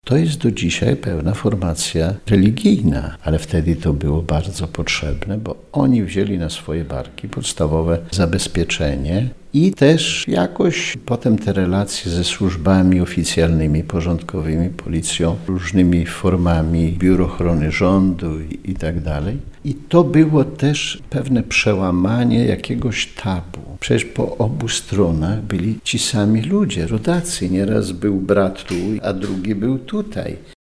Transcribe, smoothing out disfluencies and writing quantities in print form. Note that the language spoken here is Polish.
To jest do dzisiaj pewna formacja religijna, ale wtedy to było bardzo potrzebne, bo oni wzięli na swoje barki podstawowe zabezpieczenie i też jakoś potem te relacje ze służbami oficjalnymi, porządkowymi, policją, różnymi formami Biur Ochrony Rządu i tak dalej. I to było też pewne przełamanie jakiegoś tabu. Przecież po obu stronach byli ci sami ludzie, rodacy. Nieraz był brat tu, a drugi był tutaj.